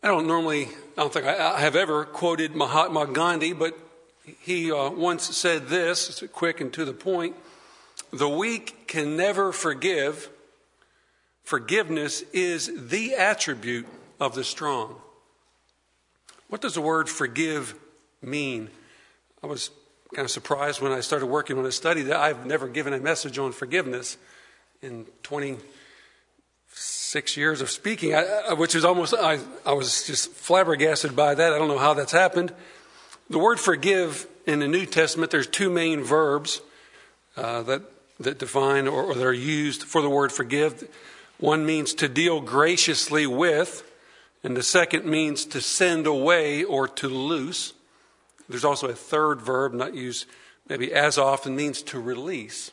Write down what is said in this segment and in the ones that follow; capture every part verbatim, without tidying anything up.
I don't normally, I don't think I, I have ever quoted Mahatma Gandhi, but he uh, once said this, it's quick and to the point: the weak can never forgive. Forgiveness is the attribute of the strong. What does the word forgive mean? I was kind of surprised when I started working on a study that I've never given a message on forgiveness in twenty-six years of speaking, I, I, which is almost, I, I was just flabbergasted by that. I don't know how that's happened. The word forgive in the New Testament, there's two main verbs uh, that, that define or, or that are used for the word forgive. One means to deal graciously with, and the second means to send away or to loose. There's also a third verb, not used maybe as often, means to release.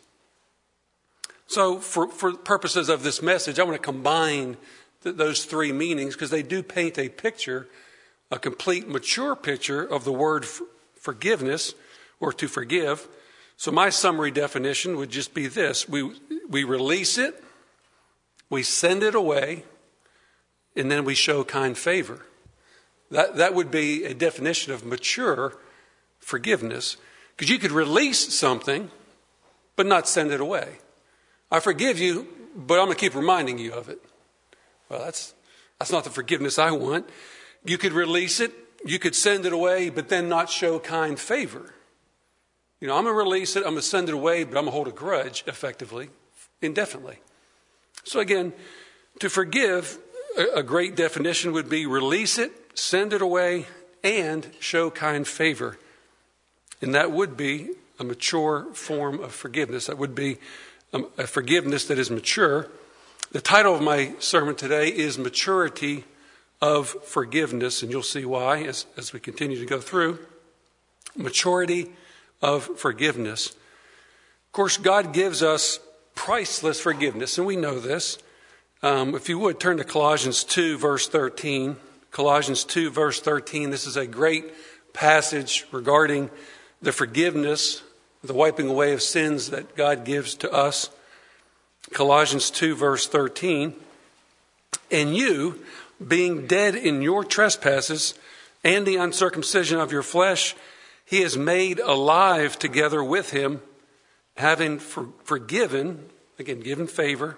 So for, for purposes of this message, I want to combine th- those three meanings because they do paint a picture, a complete, mature picture of the word f- forgiveness or to forgive. So my summary definition would just be this. We, we release it, we send it away, and then we show kind favor. That, that would be a definition of mature forgiveness. Because you could release something, but not send it away. I forgive you, but I'm going to keep reminding you of it. Well, that's that's not the forgiveness I want. You could release it, you could send it away, but then not show kind favor. You know, I'm going to release it, I'm going to send it away, but I'm going to hold a grudge effectively, indefinitely. So again, to forgive, a, a great definition would be release it, send it away, and show kind favor. And that would be a mature form of forgiveness. That would be a forgiveness that is mature. The title of my sermon today is Maturity of Forgiveness, and you'll see why as, as we continue to go through. Maturity of forgiveness. Of course, God gives us priceless forgiveness, and we know this. Um, if you would, turn to Colossians two, verse thirteen. Colossians two, verse thirteen. This is a great passage regarding the forgiveness, the wiping away of sins that God gives to us. Colossians two, verse thirteen. And you, being dead in your trespasses and the uncircumcision of your flesh, he has made alive together with him, having for, forgiven, again, given favor,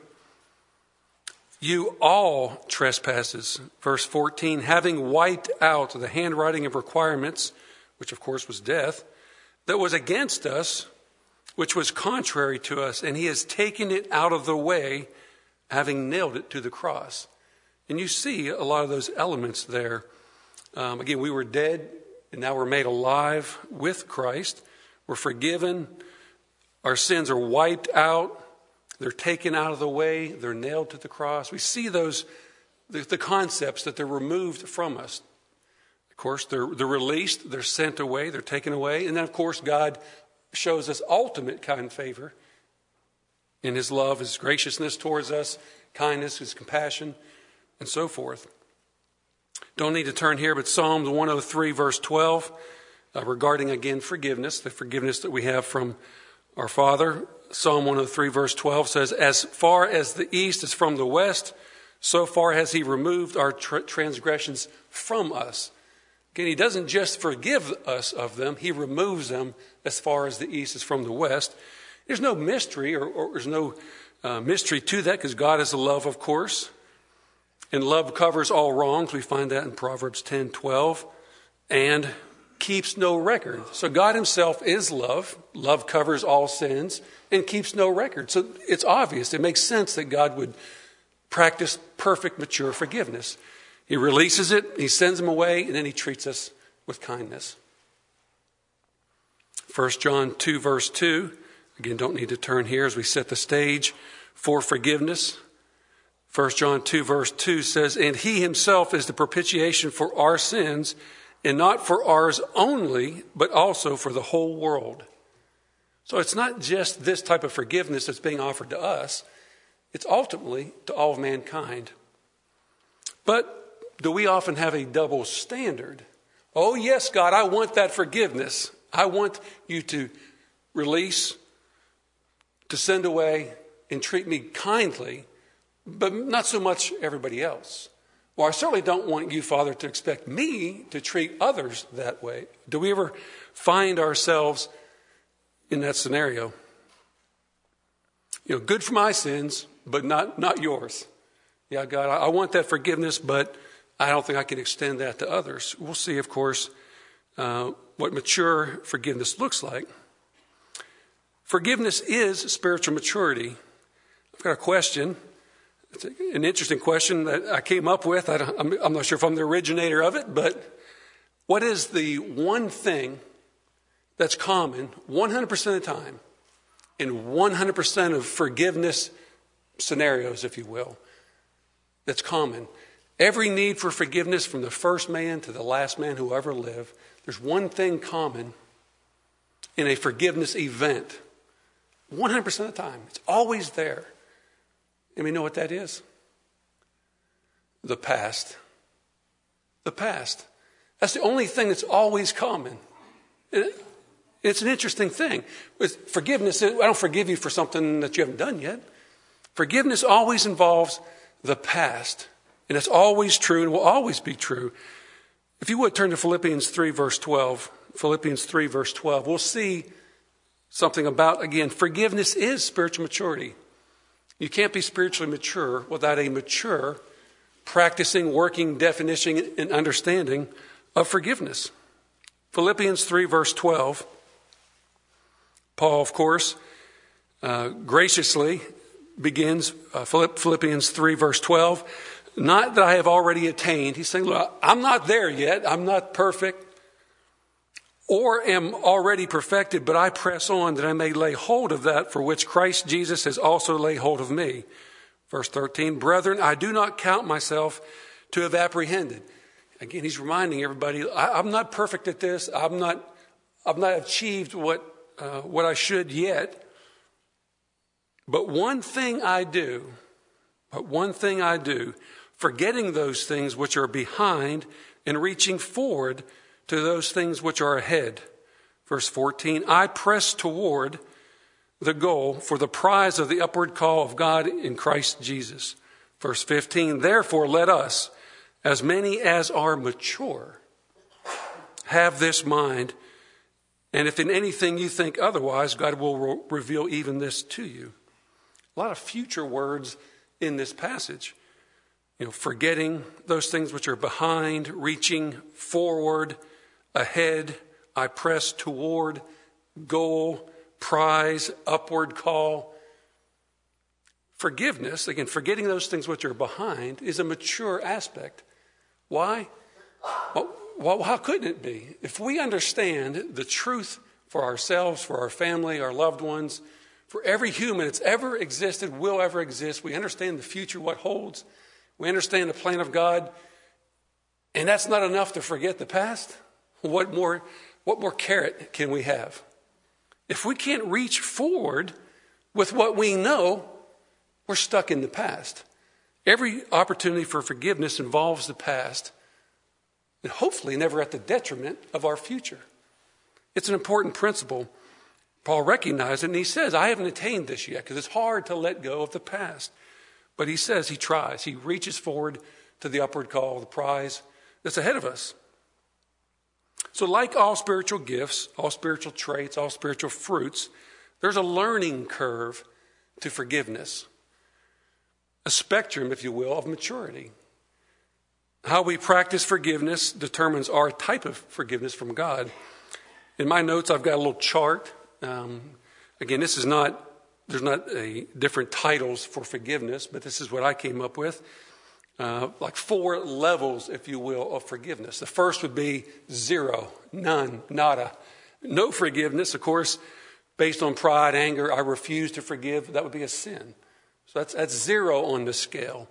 you all trespasses. Verse fourteen, having wiped out the handwriting of requirements, which of course was death, that was against us, which was contrary to us, and he has taken it out of the way, having nailed it to the cross. And you see a lot of those elements there. Um, again, we were dead, and now we're made alive with Christ. We're forgiven. Our sins are wiped out. They're taken out of the way. They're nailed to the cross. We see those, the, the concepts that they're removed from us. Of course, they're, they're released, they're sent away, they're taken away. And then, of course, God shows us ultimate kind favor in his love, his graciousness towards us, kindness, his compassion, and so forth. Don't need to turn here, but Psalms one oh three, verse twelve, uh, regarding, again, forgiveness, the forgiveness that we have from our Father. Psalm one oh three, verse twelve says, as far as the east is from the west, so far has he removed our tra- transgressions from us. Again, he doesn't just forgive us of them, he removes them as far as the east is from the west. There's no mystery or, or there's no uh, mystery to that because God is love, of course. And love covers all wrongs. We find that in Proverbs ten twelve. And keeps no record. So God himself is love. Love covers all sins and keeps no record. So it's obvious. It makes sense that God would practice perfect, mature forgiveness. He releases it, he sends them away, and then he treats us with kindness. First John two, verse two. Again, don't need to turn here as we set the stage for forgiveness. First John two, verse two says, and he himself is the propitiation for our sins, and not for ours only, but also for the whole world. So it's not just this type of forgiveness that's being offered to us. It's ultimately to all of mankind. But do we often have a double standard? Oh, yes, God, I want that forgiveness. I want you to release, to send away, and treat me kindly, but not so much everybody else. Well, I certainly don't want you, Father, to expect me to treat others that way. Do we ever find ourselves in that scenario? You know, good for my sins, but not, not yours. Yeah, God, I, I want that forgiveness, but I don't think I can extend that to others. We'll see, of course, uh, what mature forgiveness looks like. Forgiveness is spiritual maturity. I've got a question. It's an interesting question that I came up with. I don't, I'm, I'm not sure if I'm the originator of it, but what is the one thing that's common one hundred percent of the time in one hundred percent of forgiveness scenarios, if you will, that's common? Every need for forgiveness from the first man to the last man who ever lived, there's one thing common in a forgiveness event. one hundred percent of the time. It's always there. And we know what that is? The past. The past. That's the only thing that's always common. It's an interesting thing. With forgiveness, I don't forgive you for something that you haven't done yet. Forgiveness always involves the past. And it's always true and will always be true. If you would turn to Philippians three, verse twelve. Philippians three, verse twelve. We'll see something about, again, forgiveness is spiritual maturity. You can't be spiritually mature without a mature, practicing, working definition and understanding of forgiveness. Philippians three, verse twelve. Paul, of course, uh, graciously begins uh, Philippians three, verse twelve. Not that I have already attained. He's saying, look, I'm not there yet. I'm not perfect or am already perfected, but I press on that I may lay hold of that for which Christ Jesus has also laid hold of me. Verse thirteen, brethren, I do not count myself to have apprehended. Again, he's reminding everybody, I, I'm not perfect at this. I'm not, I've not achieved what, uh, what I should yet. But one thing I do, but one thing I do, forgetting those things which are behind and reaching forward to those things which are ahead. Verse fourteen, I press toward the goal for the prize of the upward call of God in Christ Jesus. Verse fifteen, therefore let us, as many as are mature, have this mind, and if in anything you think otherwise, God will re- reveal even this to you. A lot of future words in this passage. You know, forgetting those things which are behind, reaching forward, ahead, I press toward, goal, prize, upward call. Forgiveness, again, forgetting those things which are behind is a mature aspect. Why? Well, well, how couldn't it be? If we understand the truth for ourselves, for our family, our loved ones, for every human that's ever existed, will ever exist, we understand the future, what holds. We understand the plan of God, and that's not enough to forget the past. What more, what more carrot can we have? If we can't reach forward with what we know, we're stuck in the past. Every opportunity for forgiveness involves the past, and hopefully never at the detriment of our future. It's an important principle. Paul recognized it, and he says, I haven't attained this yet, because it's hard to let go of the past. But he says he tries. He reaches forward to the upward call, the prize that's ahead of us. So like all spiritual gifts, all spiritual traits, all spiritual fruits, there's a learning curve to forgiveness. A spectrum, if you will, of maturity. How we practice forgiveness determines our type of forgiveness from God. In my notes, I've got a little chart. Um, again, this is not, there's not a different titles for forgiveness, but this is what I came up with. Uh, like four levels, if you will, of forgiveness. The first would be zero, none, nada. No forgiveness, of course, based on pride, anger, I refuse to forgive. That would be a sin. So that's, that's zero on the scale.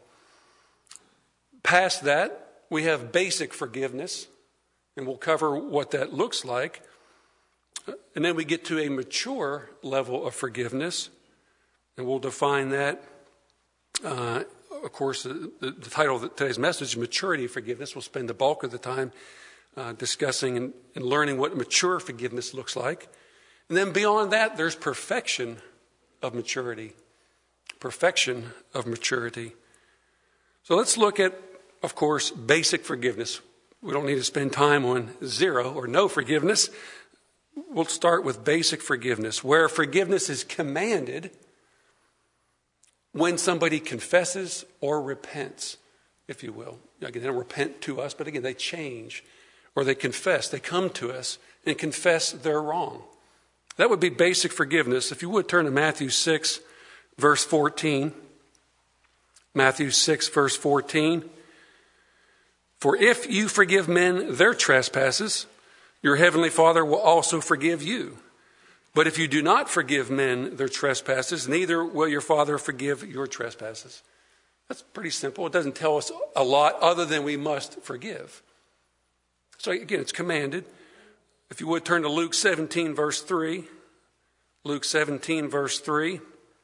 Past that, we have basic forgiveness, and we'll cover what that looks like. And then we get to a mature level of forgiveness, and we'll define that. Uh, of course, the, the title of today's message is Maturity of Forgiveness. We'll spend the bulk of the time uh, discussing and, and learning what mature forgiveness looks like. And then beyond that, there's perfection of maturity. Perfection of maturity. So let's look at of course, basic forgiveness. We don't need to spend time on zero or no forgiveness. We'll start with basic forgiveness, where forgiveness is commanded when somebody confesses or repents, if you will. Again, they don't repent to us, but again, they change or they confess. They come to us and confess they're wrong. That would be basic forgiveness. If you would turn to Matthew six, verse fourteen. Matthew six, verse fourteen. For if you forgive men their trespasses, your heavenly Father will also forgive you. But if you do not forgive men their trespasses, neither will your Father forgive your trespasses. That's pretty simple. It doesn't tell us a lot other than we must forgive. So again, it's commanded. If you would turn to Luke seventeen, verse three. Luke seventeen, verse three.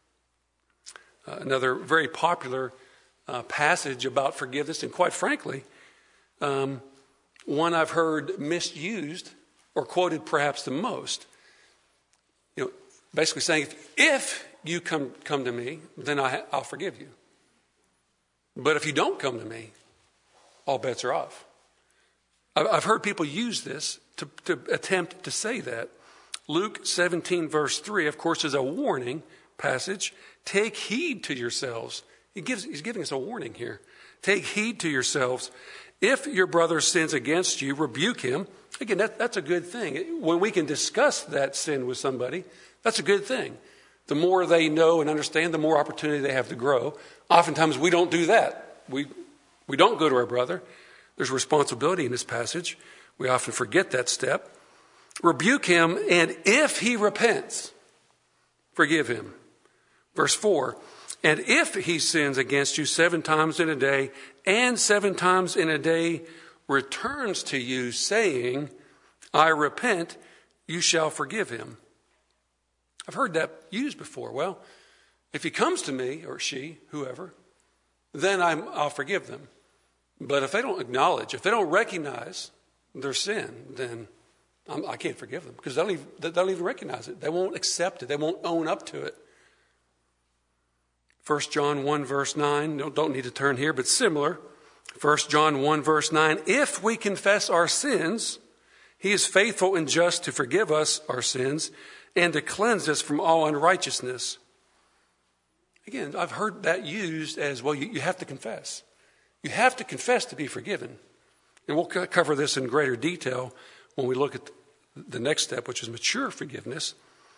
Uh, another very popular uh, passage about forgiveness. And quite frankly, um, one I've heard misused or quoted perhaps the most. You know, basically saying, if, if you come come to me, then I, I'll forgive you. But if you don't come to me, all bets are off. I've heard people use this to, to attempt to say that. Luke seventeen, verse three, of course, is a warning passage. Take heed to yourselves. He gives, he's giving us a warning here. Take heed to yourselves. If your brother sins against you, rebuke him. Again, that, that's a good thing. When we can discuss that sin with somebody, that's a good thing. The more they know and understand, the more opportunity they have to grow. Oftentimes we don't do that. We, we don't go to our brother. There's responsibility in this passage. We often forget that step. Rebuke him, and if he repents, forgive him. Verse four, and if he sins against you seven times in a day, and seven times in a day returns to you, saying, I repent, you shall forgive him. I've heard that used before. Well, if he comes to me, or she, whoever, then I'm, I'll forgive them. But if they don't acknowledge, if they don't recognize their sin, then I'm, I can't forgive them because they'll even, they'll even recognize it. They won't accept it. They won't own up to it. First John one, verse nine, don't, don't need to turn here, but similar. First John one, verse nine, if we confess our sins, he is faithful and just to forgive us our sins and to cleanse us from all unrighteousness. Again, I've heard that used as, well, you, you have to confess. You have to confess to be forgiven. And we'll c- cover this in greater detail when we look at the next step, which is mature forgiveness.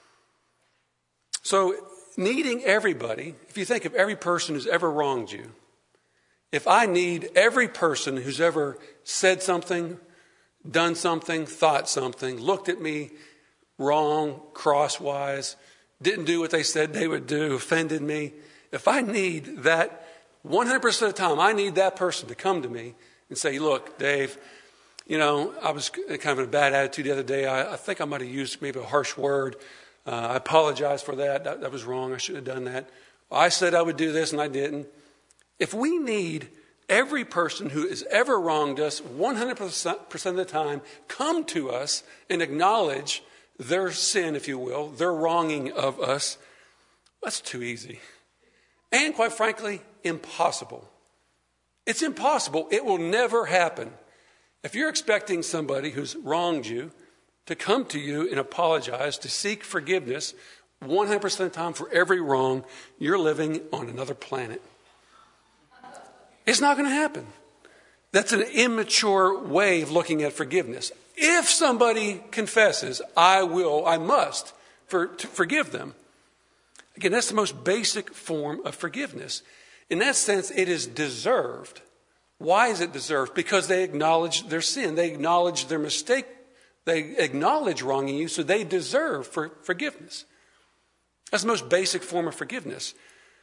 So needing everybody, if you think of every person who's ever wronged you, if I need every person who's ever said something, done something, thought something, looked at me wrong, crosswise, didn't do what they said they would do, offended me, if I need that one hundred percent of the time, I need that person to come to me and say, look, Dave, you know, I was kind of in a bad attitude the other day. I, I think I might have used maybe a harsh word. Uh, I apologize for that. that. That was wrong. I shouldn't have done that. I said I would do this and I didn't. If we need every person who has ever wronged us one hundred percent of the time come to us and acknowledge their sin, if you will, their wronging of us, that's too easy. And quite frankly, impossible. It's impossible. It will never happen. If you're expecting somebody who's wronged you to come to you and apologize, to seek forgiveness one hundred percent of the time for every wrong, you're living on another planet. It's not going to happen. That's an immature way of looking at forgiveness. If somebody confesses, I will, I must for, to forgive them. Again, that's the most basic form of forgiveness. In that sense, it is deserved. Why is it deserved? Because they acknowledge their sin. They acknowledge their mistake. They acknowledge wronging you, so they deserve for forgiveness. That's the most basic form of forgiveness.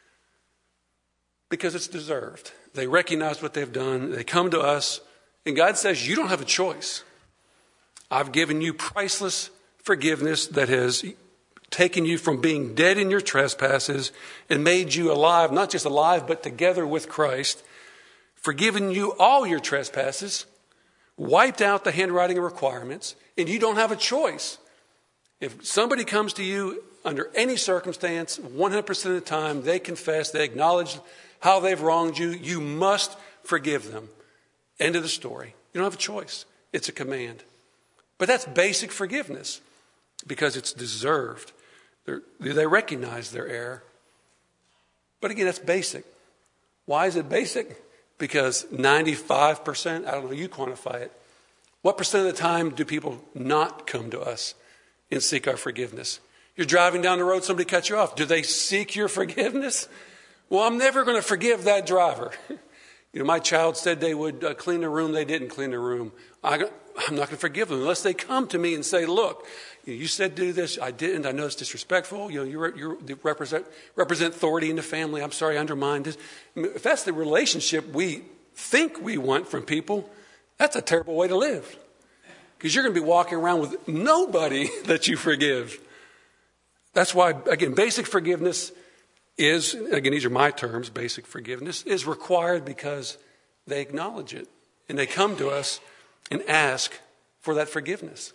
Because it's deserved. They recognize what they've done. They come to us. And God says, you don't have a choice. I've given you priceless forgiveness that has taken you from being dead in your trespasses and made you alive, not just alive, but together with Christ, forgiven you all your trespasses, wiped out the handwriting of requirements, and you don't have a choice. If somebody comes to you under any circumstance, one hundred percent of the time, they confess, they acknowledge how they've wronged you, you must forgive them. End of the story. You don't have a choice. It's a command. But that's basic forgiveness because it's deserved. They're, they recognize their error. But again, that's basic. Why is it basic? Because ninety-five percent, I don't know, you quantify it. What percent of the time do people not come to us and seek our forgiveness? You're driving down the road, somebody cuts you off. Do they seek your forgiveness? Well, I'm never going to forgive that driver. You know, my child said they would uh, clean the room. They didn't clean the room. I, I'm not going to forgive them unless they come to me and say, look, you said do this. I didn't. I know it's disrespectful. You know, you, re, you represent, represent authority in the family. I'm sorry, I undermined this. I mean, if that's the relationship we think we want from people, that's a terrible way to live. Because you're going to be walking around with nobody that you forgive. That's why, again, basic forgiveness is, again, these are my terms, basic forgiveness, is required because they acknowledge it. And they come to us and ask for that forgiveness.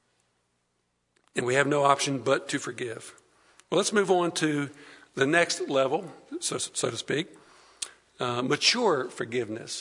And we have no option but to forgive. Well, let's move on to the next level, so, so to speak. Uh, mature forgiveness.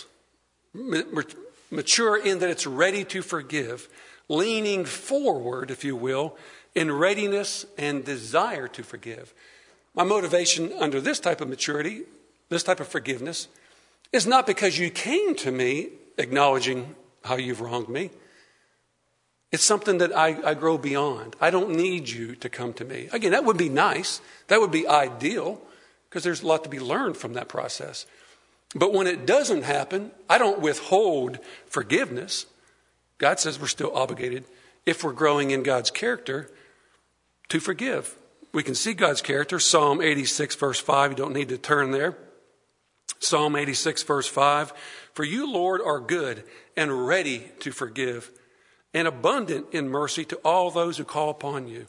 Mature in that it's ready to forgive, leaning forward, if you will, in readiness and desire to forgive. My motivation under this type of maturity, this type of forgiveness, is not because you came to me acknowledging how you've wronged me. It's something that I, I grow beyond. I don't need you to come to me. Again, that would be nice. That would be ideal because there's a lot to be learned from that process. But when it doesn't happen, I don't withhold forgiveness. God says we're still obligated, if we're growing in God's character, to forgive. We can see God's character. Psalm eighty-six, verse five. You don't need to turn there. Psalm eighty-six, verse five. For you, Lord, are good and ready to forgive and abundant in mercy to all those who call upon you.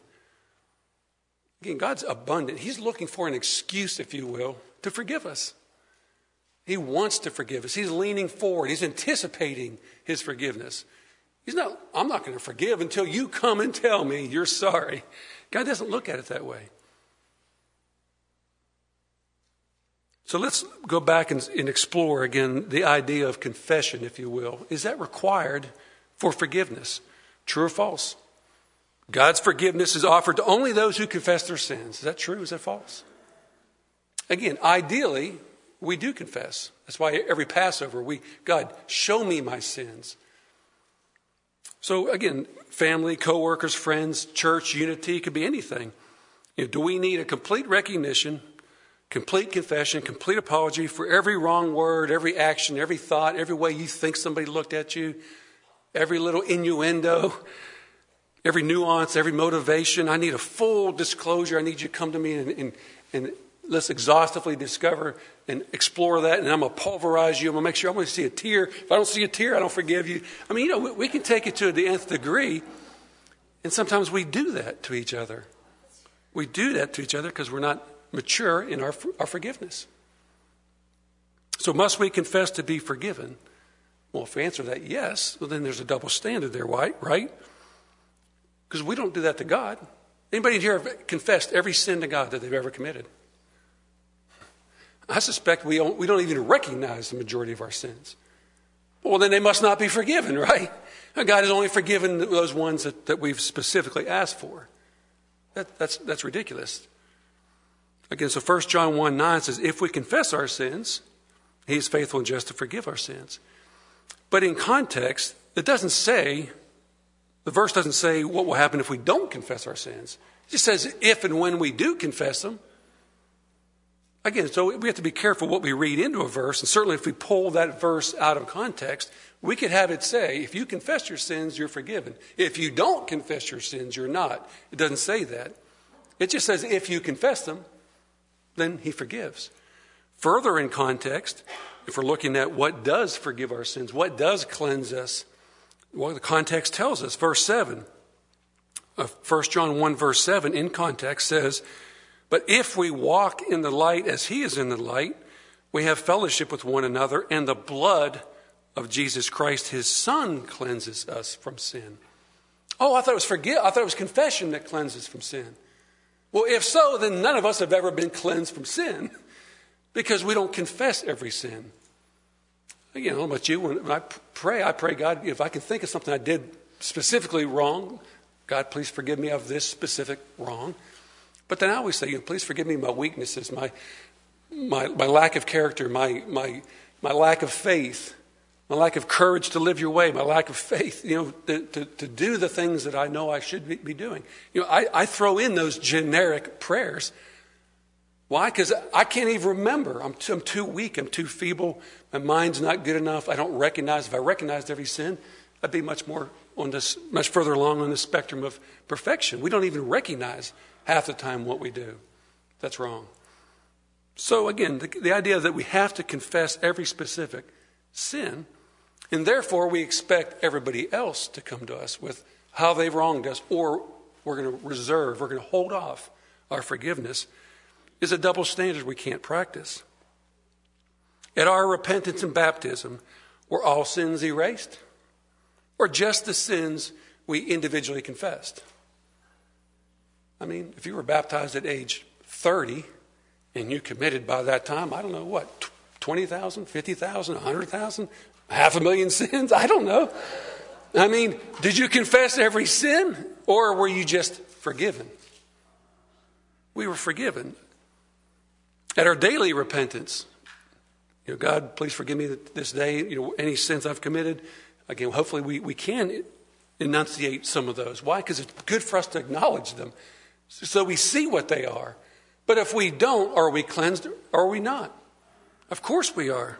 Again, God's abundant. He's looking for an excuse, if you will, to forgive us. He wants to forgive us. He's leaning forward. He's anticipating his forgiveness. He's not, I'm not going to forgive until you come and tell me you're sorry. God doesn't look at it that way. So let's go back and, and explore again the idea of confession, if you will. Is that required for forgiveness? True or false? God's forgiveness is offered to only those who confess their sins. Is that true? Is that false? Again, ideally, we do confess. That's why every Passover, we, God, show me my sins. So again, family, coworkers, friends, church, unity, could be anything. You know, do we need a complete recognition, complete confession, complete apology for every wrong word, every action, every thought, every way you think somebody looked at you, every little innuendo, every nuance, every motivation? I need a full disclosure. I need you to come to me and, and, and let's exhaustively discover and explore that. And I'm going to pulverize you. I'm going to make sure I'm going to see a tear. If I don't see a tear, I don't forgive you. I mean, you know, we, we can take it to the nth degree. And sometimes we do that to each other. We do that to each other because we're not mature in our, our forgiveness. So must we confess to be forgiven? Well, if we answer that yes, well, then there's a double standard there, right? Right? Because we don't do that to God. Anybody in here have confessed every sin to God that they've ever committed? I suspect we don't, we don't even recognize the majority of our sins. Well, then they must not be forgiven, right? God has only forgiven those ones that, that we've specifically asked for. That, that's, that's ridiculous. Again, so First John one nine says, if we confess our sins, he is faithful and just to forgive our sins. But in context, it doesn't say, the verse doesn't say what will happen if we don't confess our sins. It just says if and when we do confess them. Again, so we have to be careful what we read into a verse. And certainly if we pull that verse out of context, we could have it say, if you confess your sins, you're forgiven. If you don't confess your sins, you're not. It doesn't say that. It just says if you confess them, then he forgives. Further in context, if we're looking at what does forgive our sins, what does cleanse us, well, the context tells us. Verse seven, of First John one verse seven in context says, but if we walk in the light as he is in the light, we have fellowship with one another, and the blood of Jesus Christ, his son, cleanses us from sin. Oh, I thought it was forgive. I thought it was confession that cleanses from sin. Well, if so, then none of us have ever been cleansed from sin because we don't confess every sin. Again, I don't know about you. When I pray, I pray, God, if I can think of something I did specifically wrong, God, please forgive me of this specific wrong. But then I always say, you know, please forgive me my weaknesses, my my my lack of character, my my my lack of faith, my lack of courage to live your way, my lack of faith, you know, to, to, to do the things that I know I should be, be doing. You know, I, I throw in those generic prayers. Why? Because I can't even remember. I'm too, I'm too weak. I'm too feeble. My mind's not good enough. I don't recognize. If I recognized every sin, I'd be much more on this, much further along on the spectrum of perfection. We don't even recognize half the time what we do. That's wrong. So again, the, the idea that we have to confess every specific sin, and therefore we expect everybody else to come to us with how they've wronged us, or we're going to reserve, we're going to hold off our forgiveness, is a double standard we can't practice. At our repentance and baptism, were all sins erased? Or just the sins we individually confessed? I mean, if you were baptized at age thirty and you committed by that time, I don't know what, twenty thousand, fifty thousand, one hundred thousand, half a million sins? I don't know. I mean, did you confess every sin, or were you just forgiven? We were forgiven. At our daily repentance, you know, God, please forgive me this day, you know, any sins I've committed. Again, hopefully we, we can enunciate some of those. Why? Because it's good for us to acknowledge them so we see what they are. But if we don't, are we cleansed or are we not? Of course we are.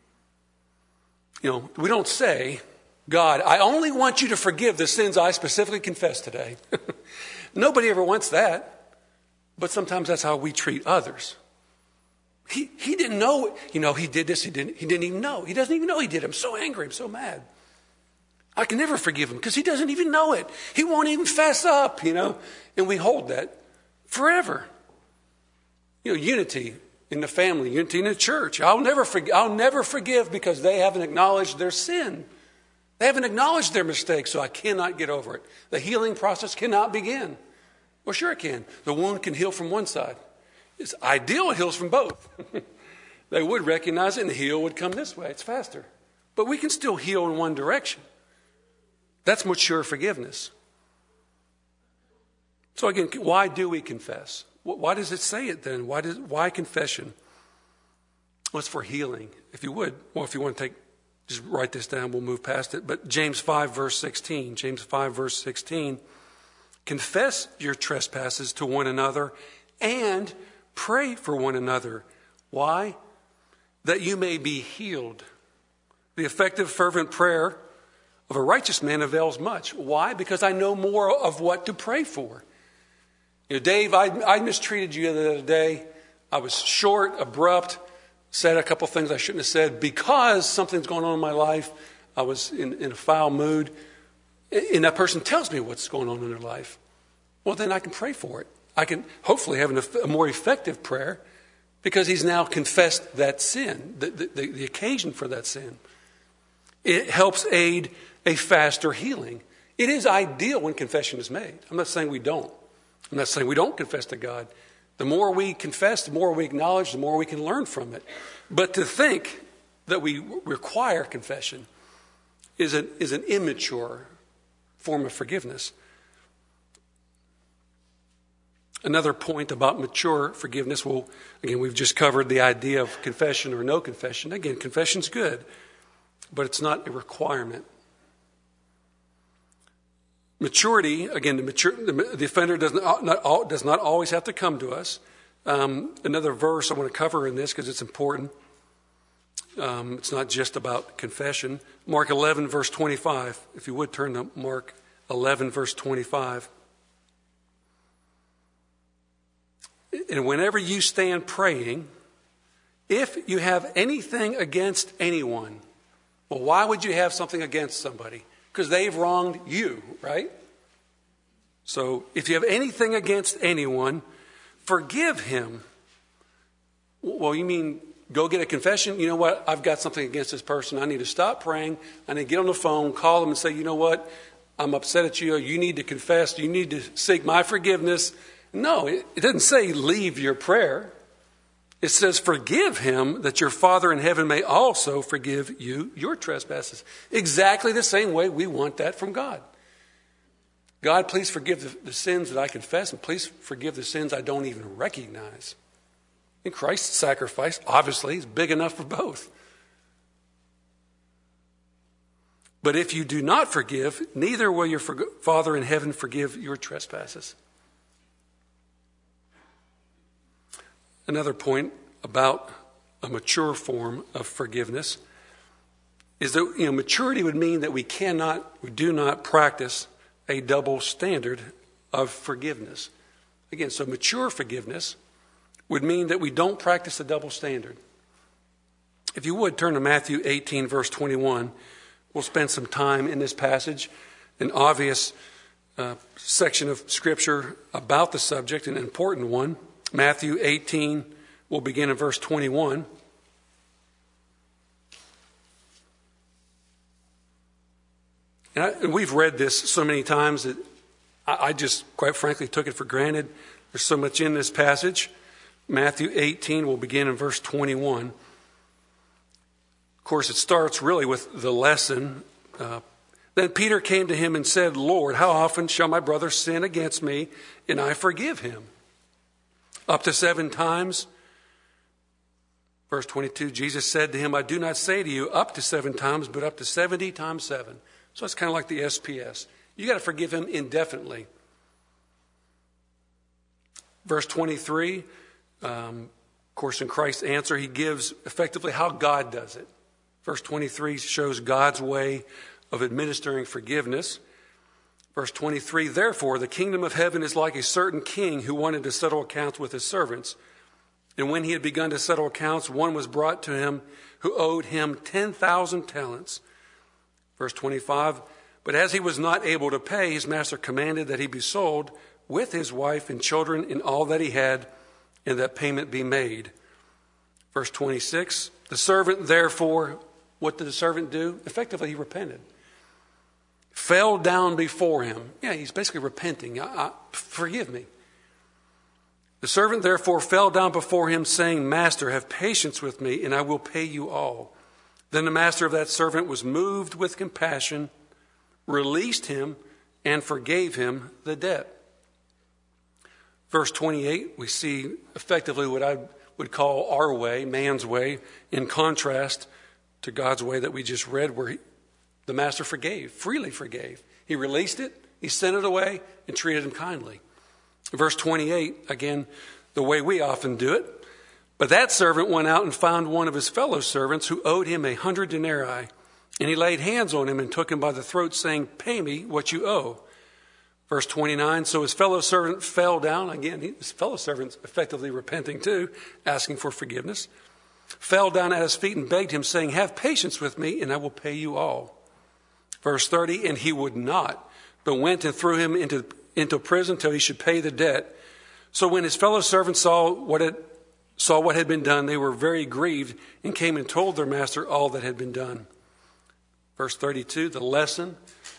You know, we don't say, God, I only want you to forgive the sins I specifically confess today. Nobody ever wants that. But sometimes that's how we treat others. He he didn't know, you know, he did this, he didn't, he didn't even know. He doesn't even know he did it. I'm so angry, I'm so mad. I can never forgive him because he doesn't even know it. He won't even fess up, you know. And we hold that forever. You know, unity in the family, unity in the church. I'll never forgive, I'll never forgive because they haven't acknowledged their sin. They haven't acknowledged their mistake, so I cannot get over it. The healing process cannot begin. Well, sure it can. The wound can heal from one side. It's ideal it heals from both. They would recognize it and the heal would come this way. It's faster. But we can still heal in one direction. That's mature forgiveness. So again, why do we confess? Why does it say it then? Why does why confession? Well, it's for healing. If you would, well, if you want to take, just write this down, we'll move past it. But James five, verse sixteen. James five, verse sixteen. Confess your trespasses to one another and pray for one another. Why? That you may be healed. The effective, fervent prayer of a righteous man avails much. Why? Because I know more of what to pray for. You know, Dave, I, I mistreated you the other day. I was short, abrupt, said a couple things I shouldn't have said because something's going on in my life. I was in, in a foul mood. And that person tells me what's going on in their life. Well, then I can pray for it. I can hopefully have an, a more effective prayer because he's now confessed that sin, the, the, the occasion for that sin. It helps aid a faster healing. It is ideal when confession is made. I'm not saying we don't. I'm not saying we don't confess to God. The more we confess, the more we acknowledge, the more we can learn from it. But to think that we require confession is an, is an immature form of forgiveness. Another point about mature forgiveness, well, again, we've just covered the idea of confession or no confession. Again, confession's good, but it's not a requirement. Maturity, again, the, mature, the, the offender does not, not, does not always have to come to us. Um, another verse I want to cover in this because it's important. Um, it's not just about confession. Mark eleven, verse twenty-five. If you would turn to Mark eleven, verse twenty-five. And whenever you stand praying, if you have anything against anyone, well, why would you have something against somebody? Because they've wronged you, right? So if you have anything against anyone, forgive him. Well, you mean go get a confession? You know what? I've got something against this person. I need to stop praying. I need to get on the phone, call them and say, you know what? I'm upset at you. You need to confess. You need to seek my forgiveness. No, it, it doesn't say leave your prayer. It says, forgive him that your Father in heaven may also forgive you your trespasses. Exactly the same way we want that from God. God, please forgive the, the sins that I confess, and please forgive the sins I don't even recognize. And Christ's sacrifice, obviously, is big enough for both. But if you do not forgive, neither will your Father in heaven forgive your trespasses. Another point about a mature form of forgiveness is that, you know, maturity would mean that we cannot, we do not practice a double standard of forgiveness. Again, so mature forgiveness would mean that we don't practice a double standard. If you would, turn to Matthew eighteen, verse twenty-one. We'll spend some time in this passage, an obvious uh, section of Scripture about the subject, an important one. Matthew eighteen, we'll begin in verse twenty-one. And, I, and we've read this so many times that I, I just, quite frankly, took it for granted. There's so much in this passage. Matthew eighteen, we'll begin in verse twenty-one. Of course, it starts really with the lesson. Uh, then Peter came to him and said, Lord, how often shall my brother sin against me and I forgive him? Up to seven times? Verse twenty-two, Jesus said to him, I do not say to you up to seven times, but up to seventy times seven. So it's kind of like the S P S. You got to forgive him indefinitely. Verse twenty-three, um, of course, in Christ's answer, he gives effectively how God does it. Verse twenty-three shows God's way of administering forgiveness. Verse twenty-three, therefore, the kingdom of heaven is like a certain king who wanted to settle accounts with his servants. And when he had begun to settle accounts, one was brought to him who owed him ten thousand talents. Verse twenty-five, but as he was not able to pay, his master commanded that he be sold with his wife and children and all that he had, and that payment be made. Verse twenty-six, the servant therefore, what did the servant do? Effectively, he repented. Fell down before him. Yeah, he's basically repenting. I, I, forgive me. The servant therefore fell down before him, saying, Master, have patience with me, and I will pay you all. Then the master of that servant was moved with compassion, released him, and forgave him the debt. Verse twenty-eight, we see effectively what I would call our way, man's way, in contrast to God's way that we just read, where he, the master forgave, freely forgave. He released it, he sent it away, and treated him kindly. Verse twenty-eight, again, the way we often do it. But that servant went out and found one of his fellow servants who owed him a hundred denarii. And he laid hands on him and took him by the throat, saying, pay me what you owe. Verse twenty-nine, so his fellow servant fell down. Again, his fellow servant's effectively repenting too, asking for forgiveness. Fell down at his feet and begged him, saying, have patience with me, and I will pay you all. Verse thirty, and he would not, but went and threw him into, into prison till he should pay the debt. So when his fellow servants saw what had, saw what had been done, they were very grieved and came and told their master all that had been done. Verse thirty-two, the lesson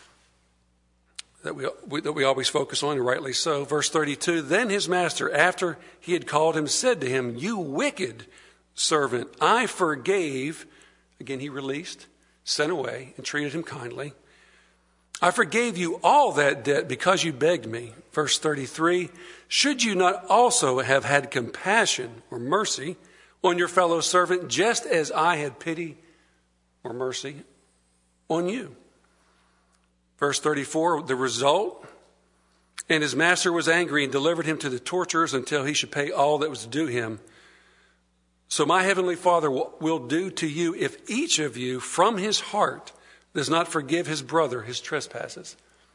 that we, we, that we always focus on, and rightly so. Verse thirty-two, then his master, after he had called him, said to him, you wicked servant, I forgave, again he released, sent away, and treated him kindly. I forgave you all that debt because you begged me. Verse thirty-three, should you not also have had compassion or mercy on your fellow servant, just as I had pity or mercy on you? Verse thirty-four, the result, and his master was angry and delivered him to the torturers until he should pay all that was due him. So my heavenly Father will do to you if each of you from his heart does not forgive his brother his trespasses.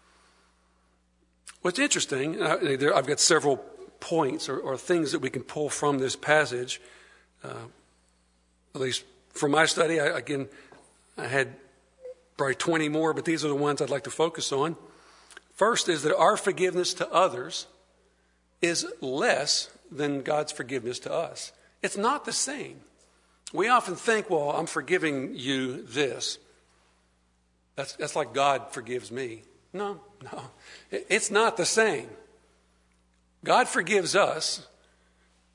What's interesting, I've got several points or, or things that we can pull from this passage. Uh, at least from my study, I, again, I had probably twenty more, but these are the ones I'd like to focus on. First is that our forgiveness to others is less than God's forgiveness to us. It's not the same. We often think, well, I'm forgiving you this. That's, that's like God forgives me. No, no. It's not the same. God forgives us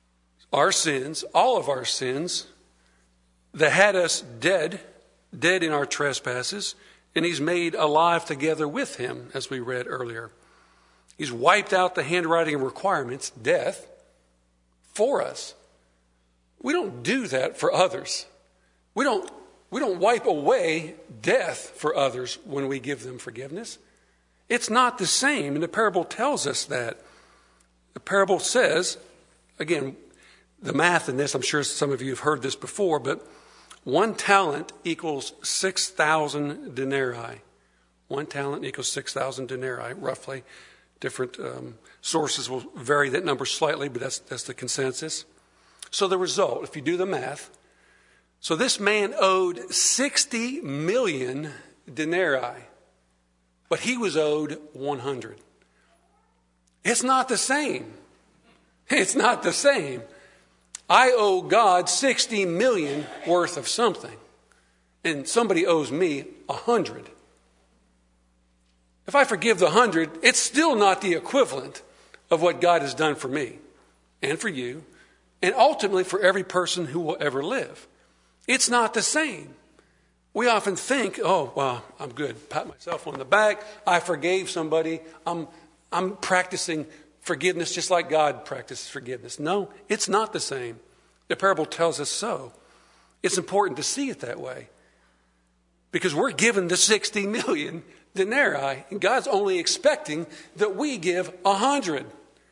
our sins, all of our sins, that had us dead, dead in our trespasses, and he's made alive together with him, as we read earlier. He's wiped out the handwriting of requirements, death, for us. We don't do that for others. We don't, we don't wipe away death for others when we give them forgiveness. It's not the same, and the parable tells us that. The parable says, again, the math in this, I'm sure some of you have heard this before, but one talent equals six thousand denarii. One talent equals six thousand denarii, roughly. Different um, sources will vary that number slightly, but that's, that's the consensus. So the result, if you do the math, so this man owed sixty million denarii, but he was owed one hundred. It's not the same. It's not the same. I owe God sixty million worth of something, and somebody owes me a hundred. If I forgive the hundred, it's still not the equivalent of what God has done for me and for you, and ultimately for every person who will ever live. It's not the same. We often think, oh, well, I'm good. Pat myself on the back. I forgave somebody. I'm, I'm practicing forgiveness just like God practices forgiveness. No, it's not the same. The parable tells us so. It's important to see it that way, because we're given the sixty million denarii, and God's only expecting that we give a hundred.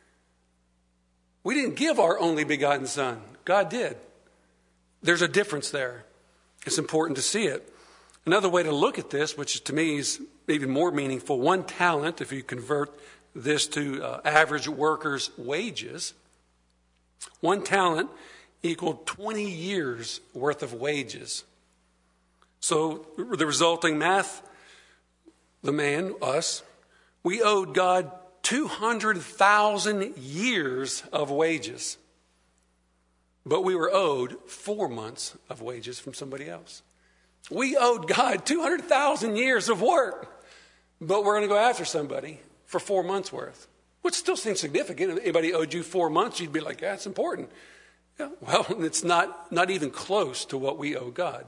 We didn't give our only begotten Son. God did. There's a difference there. It's important to see it. Another way to look at this, which to me is even more meaningful, one talent, if you convert this to uh, average workers' wages, one talent equaled twenty years worth of wages. So the resulting math, the man, us, we owed God two hundred thousand years of wages. But we were owed four months of wages from somebody else. We owed God two hundred thousand years of work, but we're going to go after somebody for four months worth, which still seems significant. If anybody owed you four months, you'd be like, yeah, that's important. Yeah, well, it's not, not even close to what we owe God.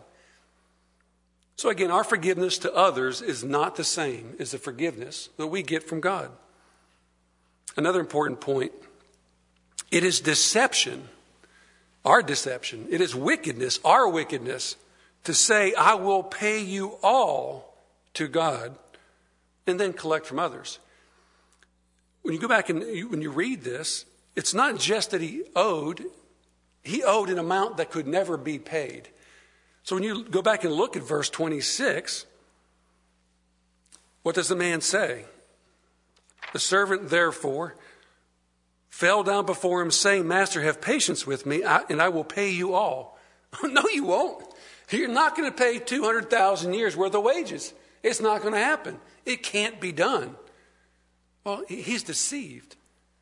So again, our forgiveness to others is not the same as the forgiveness that we get from God. Another important point, it is deception, our deception. It is wickedness, our wickedness, to say, I will pay you all to God and then collect from others. When you go back and you, when you read this, it's not just that he owed, he owed an amount that could never be paid. So when you go back and look at verse twenty-six, what does the man say? The servant, therefore, fell down before him, saying, Master, have patience with me, and I will pay you all. No, you won't. You're not going to pay two hundred thousand years worth of wages. It's not going to happen. It can't be done. Well, he's deceived.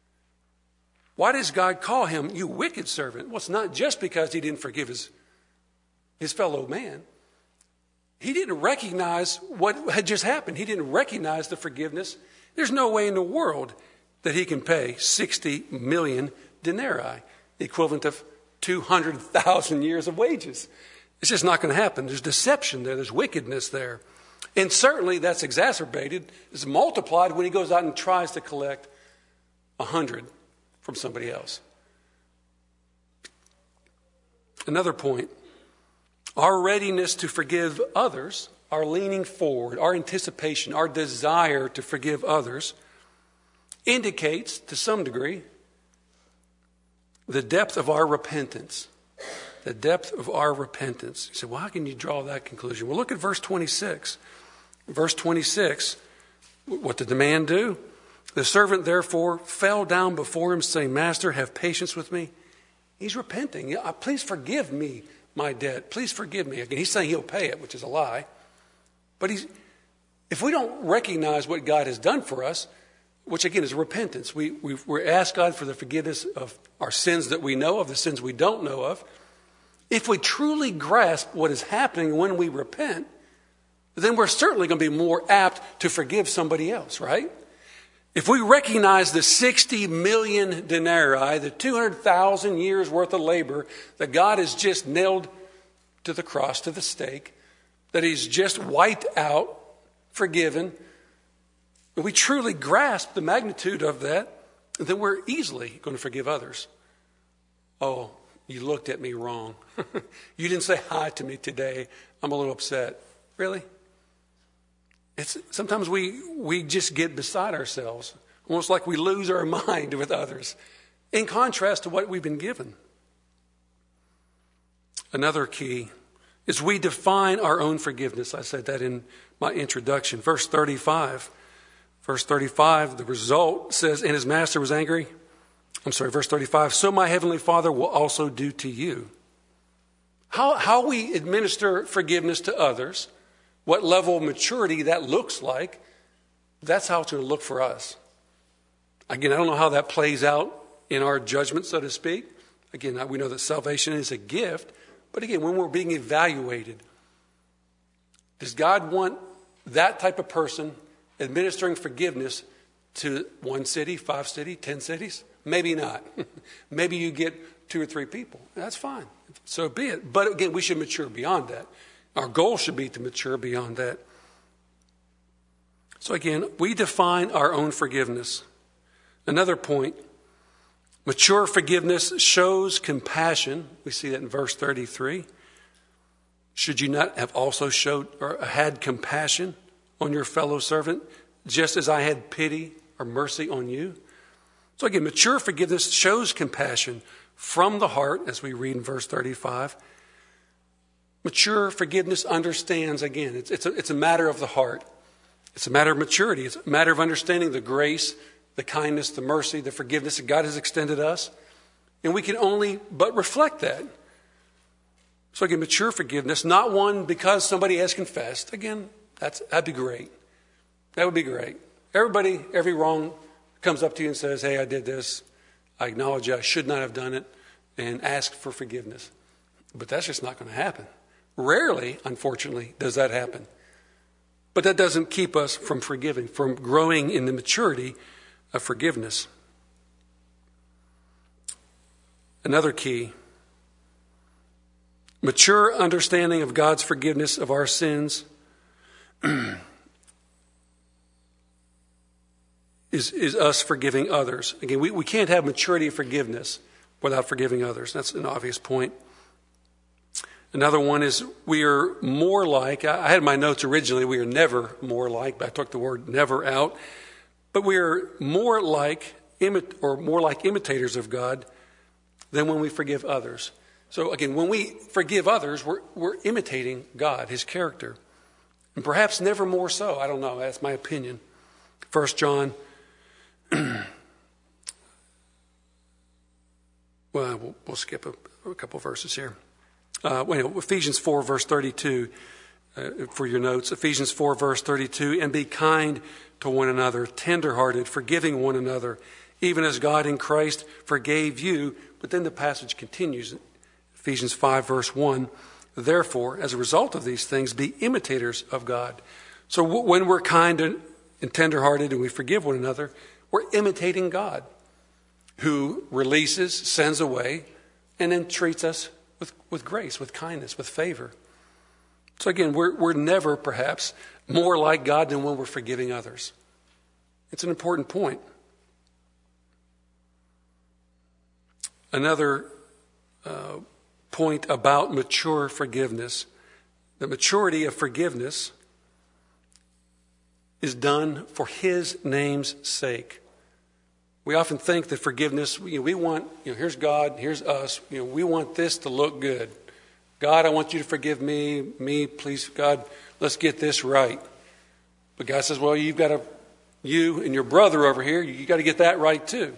Why does God call him, you wicked servant? Well, it's not just because he didn't forgive his, his fellow man. He didn't recognize what had just happened. He didn't recognize the forgiveness. There's no way in the world that he can pay sixty million denarii, the equivalent of two hundred thousand years of wages. It's just not going to happen. There's deception there. There's wickedness there. And certainly that's exacerbated, it's multiplied when he goes out and tries to collect a hundred from somebody else. Another point, our readiness to forgive others, our leaning forward, our anticipation, our desire to forgive others indicates to some degree the depth of our repentance. The depth of our repentance. You say, well, how can you draw that conclusion? Well, look at verse twenty-six. Verse twenty-six, what did the man do? The servant, therefore, fell down before him, saying, Master, have patience with me. He's repenting. Please forgive me my debt. Please forgive me. Again, he's saying he'll pay it, which is a lie. But he's, if we don't recognize what God has done for us, which again is repentance, we, we, we ask God for the forgiveness of our sins that we know of, the sins we don't know of. If we truly grasp what is happening when we repent, then we're certainly going to be more apt to forgive somebody else, right? If we recognize the sixty million denarii, the two hundred thousand years worth of labor that God has just nailed to the cross, to the stake, that he's just wiped out, forgiven, if we truly grasp the magnitude of that, then we're easily going to forgive others. Oh, you looked at me wrong. You didn't say hi to me today. I'm a little upset. Really? It's sometimes we we just get beside ourselves, almost like we lose our mind with others, in contrast to what we've been given. Another key is we define our own forgiveness. I said that in my introduction. Verse thirty-five. Verse thirty-five, the result says, and his master was angry. I'm sorry, verse thirty-five, so my heavenly Father will also do to you. How, how we administer forgiveness to others, what level of maturity that looks like, that's how it's going to look for us. Again, I don't know how that plays out in our judgment, so to speak. Again, we know that salvation is a gift. But again, when we're being evaluated, does God want that type of person administering forgiveness to one city, five cities, ten cities? Maybe not. Maybe you get two or three people. That's fine. So be it. But again, we should mature beyond that. Our goal should be to mature beyond that. So again, we define our own forgiveness. Another point, mature forgiveness shows compassion. We see that in verse thirty-three. Should you not have also showed or had compassion on your fellow servant, just as I had pity or mercy on you? So again, mature forgiveness shows compassion from the heart, as we read in verse thirty-five. Mature forgiveness understands, again, it's, it's, a, it's a matter of the heart. It's a matter of maturity. It's a matter of understanding the grace, the kindness, the mercy, the forgiveness that God has extended us. And we can only but reflect that. So again, mature forgiveness, not one because somebody has confessed. Again, that's, that'd be great. That would be great. Everybody, every wrong comes up to you and says, hey, I did this. I acknowledge I should not have done it, and ask for forgiveness. But that's just not going to happen. Rarely, unfortunately, does that happen. But that doesn't keep us from forgiving, from growing in the maturity of forgiveness. Another key, mature understanding of God's forgiveness of our sins is, is us forgiving others. Again, we, we can't have maturity of forgiveness without forgiving others. That's an obvious point. Another one is we are more like, I had my notes originally, we are never more like, but I took the word never out. But we are more like, or more like imitators of God than when we forgive others. So again, when we forgive others, we're, we're imitating God, his character. And perhaps never more so. I don't know. That's my opinion. First John, well, we'll, we'll skip a, a couple verses here. Uh, wait, Ephesians four, verse thirty-two, uh, for your notes. Ephesians four, verse thirty-two, and be kind to one another, tenderhearted, forgiving one another, even as God in Christ forgave you. But then the passage continues. Ephesians five, verse one, therefore, as a result of these things, be imitators of God. So w- when we're kind and, and tenderhearted and we forgive one another, we're imitating God, who releases, sends away, and then treats us with, with grace, with kindness, with favor. So again, we're, we're never perhaps more like God than when we're forgiving others. It's an important point. Another uh, point about mature forgiveness, the maturity of forgiveness is done for his name's sake. We often think that forgiveness, you know, we want, you know, here's God, here's us, you know, we want this to look good. God, I want you to forgive me, me, please, God, let's get this right. But God says, well, you've got to, you and your brother over here, you got to get that right too.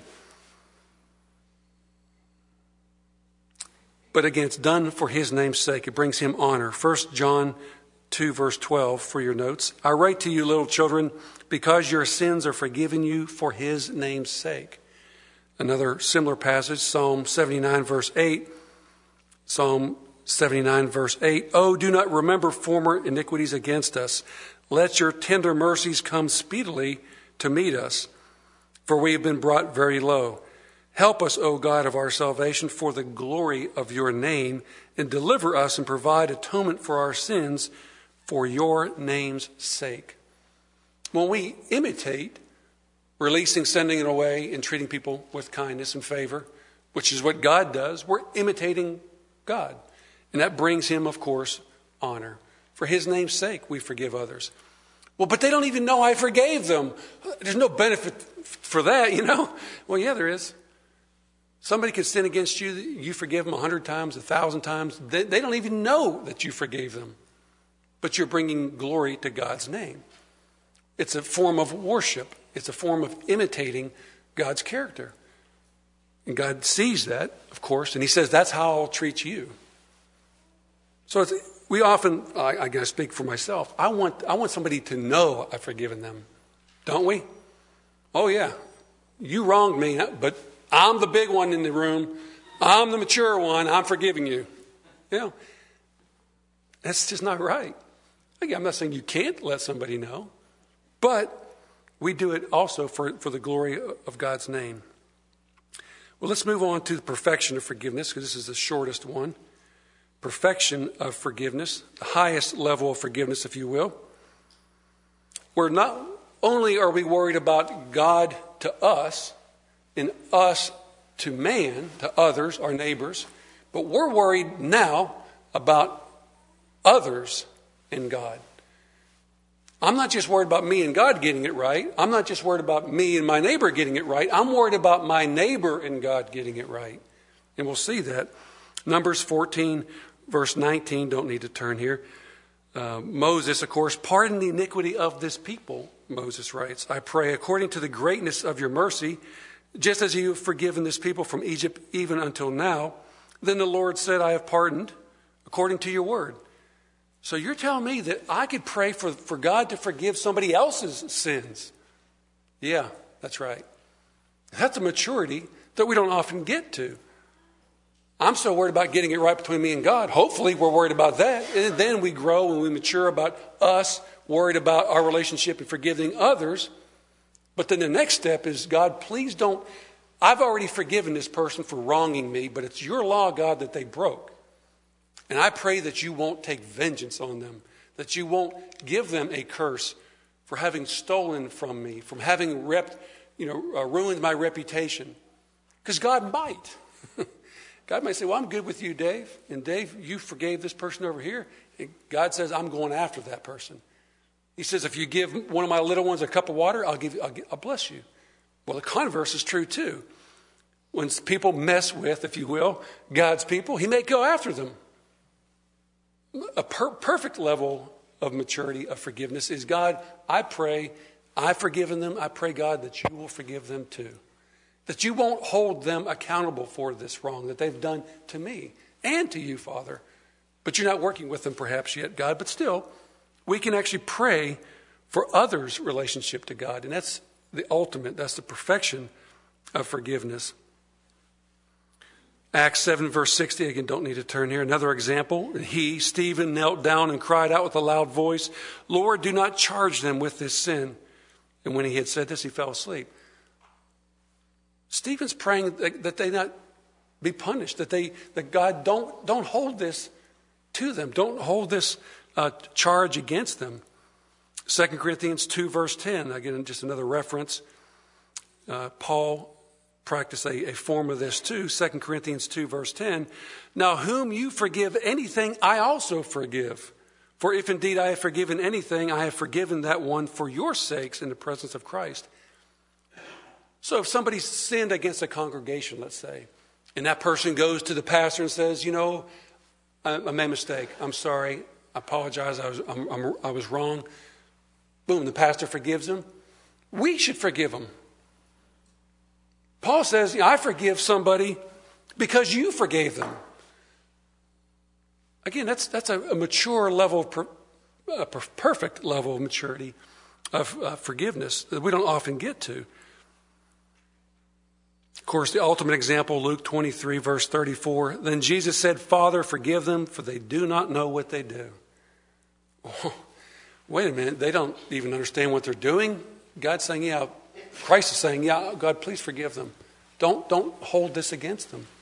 But again, it's done for his name's sake. It brings him honor. First John two, verse twelve, for your notes. I write to you, little children, because your sins are forgiven you for his name's sake. Another similar passage, Psalm seventy-nine, verse eight. Psalm seventy-nine, verse eight. Oh, do not remember former iniquities against us. Let your tender mercies come speedily to meet us. for we have been brought very low. Help us, O God of our salvation, for the glory of your name, and deliver us and provide atonement for our sins for your name's sake. When we imitate releasing, sending it away, and treating people with kindness and favor, which is what God does, we're imitating God. And that brings him, of course, honor. For his name's sake, we forgive others. Well, but they don't even know I forgave them. There's no benefit for that, you know? Well, yeah, there is. Somebody could sin against you, you forgive them a hundred times, a thousand times. They, they don't even know that you forgave them. But you're bringing glory to God's name. It's a form of worship. It's a form of imitating God's character. And God sees that, of course, and he says, that's how I'll treat you. So it's, we often, I, I gotta speak for myself, I want, I want somebody to know I've forgiven them. Don't we? Oh yeah, you wronged me, but I'm the big one in the room. I'm the mature one. I'm forgiving you. You know, that's just not right. Again, I'm not saying you can't let somebody know, but we do it also for, for the glory of God's name. Well, let's move on to the perfection of forgiveness, because this is the shortest one. Perfection of forgiveness, the highest level of forgiveness, if you will. Where not only are we worried about God to us, and us to man, to others, our neighbors, but we're worried now about others and God. I'm not just worried about me and God getting it right. I'm not just worried about me and my neighbor getting it right. I'm worried about my neighbor and God getting it right. And we'll see that. Numbers fourteen, verse nineteen, don't need to turn here. Uh, Moses, of course, pardon the iniquity of this people, Moses writes. I pray, according to the greatness of your mercy, just as you have forgiven this people from Egypt even until now. Then the Lord said, I have pardoned according to your word. So you're telling me that I could pray for, for God to forgive somebody else's sins? Yeah, that's right. That's a maturity that we don't often get to. I'm so worried about getting it right between me and God. Hopefully we're worried about that. And then we grow and we mature about us, worried about our relationship and forgiving others. But then the next step is, God, please don't, I've already forgiven this person for wronging me, but it's your law, God, that they broke. And I pray that you won't take vengeance on them, that you won't give them a curse for having stolen from me, from having rep, you know, uh, ruined my reputation. Because God might. God might say, well, I'm good with you, Dave. And Dave, you forgave this person over here. And God says, I'm going after that person. He says, if you give one of my little ones a cup of water, I'll give you, I'll, give, I'll bless you. Well, the converse is true too. When people mess with, if you will, God's people, he may go after them. A per- perfect level of maturity, of forgiveness is, God, I pray, I've forgiven them. I pray, God, that you will forgive them too. That you won't hold them accountable for this wrong that they've done to me and to you, Father. But you're not working with them perhaps yet, God. But still, we can actually pray for others' relationship to God. And that's the ultimate, that's the perfection of forgiveness. Acts seven, verse sixty, again, don't need to turn here. Another example, he, Stephen, knelt down and cried out with a loud voice, Lord, do not charge them with this sin. And when he had said this, he fell asleep. Stephen's praying that they not be punished, that they, that God don't, don't hold this to them. Don't hold this uh, charge against them. Second Corinthians two, verse ten, again, just another reference. Uh, Paul practice a, a form of this too. Second Corinthians two, verse ten. Now whom you forgive anything, I also forgive. For if indeed I have forgiven anything, I have forgiven that one for your sakes in the presence of Christ. So if somebody sinned against a congregation, let's say, and that person goes to the pastor and says, you know, I, I made a mistake. I'm sorry. I apologize. I was, I'm, I'm, I was wrong. Boom, the pastor forgives him. We should forgive him. Paul says, I forgive somebody because you forgave them. Again, that's that's a, a mature level, of per, a per, perfect level of maturity of uh, forgiveness that we don't often get to. Of course, the ultimate example, Luke twenty-three, verse thirty-four. Then Jesus said, Father, forgive them, for they do not know what they do. Oh, wait a minute, they don't even understand what they're doing? God's saying, yeah, Christ is saying, yeah, God, please forgive them. Don't, don't hold this against them.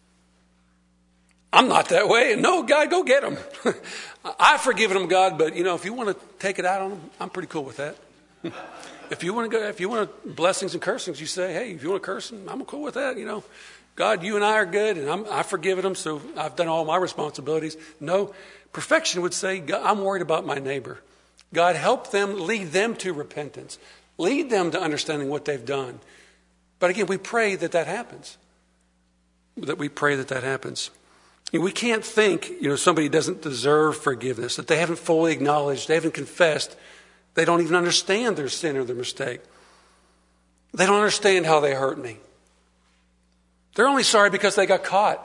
I'm not that way. No, God, go get them. I've forgiven them, God, but, you know, if you want to take it out on them, I'm pretty cool with that. If you want to go, if you want blessings and cursings, you say, hey, if you want to curse them, I'm cool with that, you know. God, you and I are good, and I'm, I've forgiven them, so I've done all my responsibilities. No, perfection would say, God, I'm worried about my neighbor. God, help them, lead them to repentance. Lead them to understanding what they've done. But again, we pray that that happens. That we pray that that happens. We can't think, you know, somebody doesn't deserve forgiveness, that they haven't fully acknowledged, they haven't confessed, they don't even understand their sin or their mistake. They don't understand how they hurt me. They're only sorry because they got caught.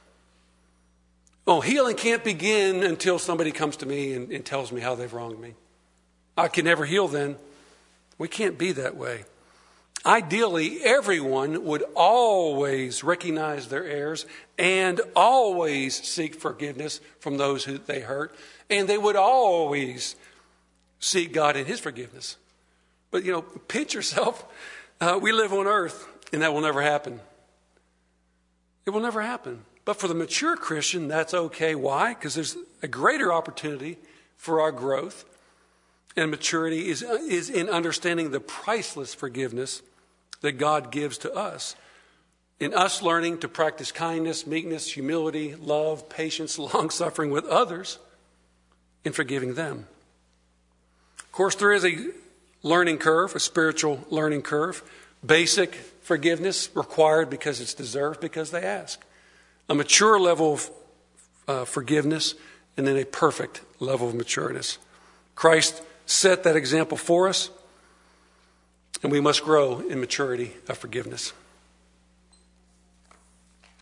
Oh, healing can't begin until somebody comes to me and, and tells me how they've wronged me. I can never heal then. We can't be that way. Ideally, everyone would always recognize their errors and always seek forgiveness from those who they hurt. And they would always seek God in his forgiveness. But, you know, pinch yourself. Uh, we live on earth, and that will never happen. It will never happen. But for the mature Christian, that's okay. Why? Because there's a greater opportunity for our growth. And maturity is, is in understanding the priceless forgiveness that God gives to us. In us learning to practice kindness, meekness, humility, love, patience, long-suffering with others, and forgiving them. Of course, there is a learning curve, a spiritual learning curve. Basic forgiveness required because it's deserved, because they ask. A mature level of uh, forgiveness, and then a perfect level of matureness. Christ set that example for us, and we must grow in maturity of forgiveness.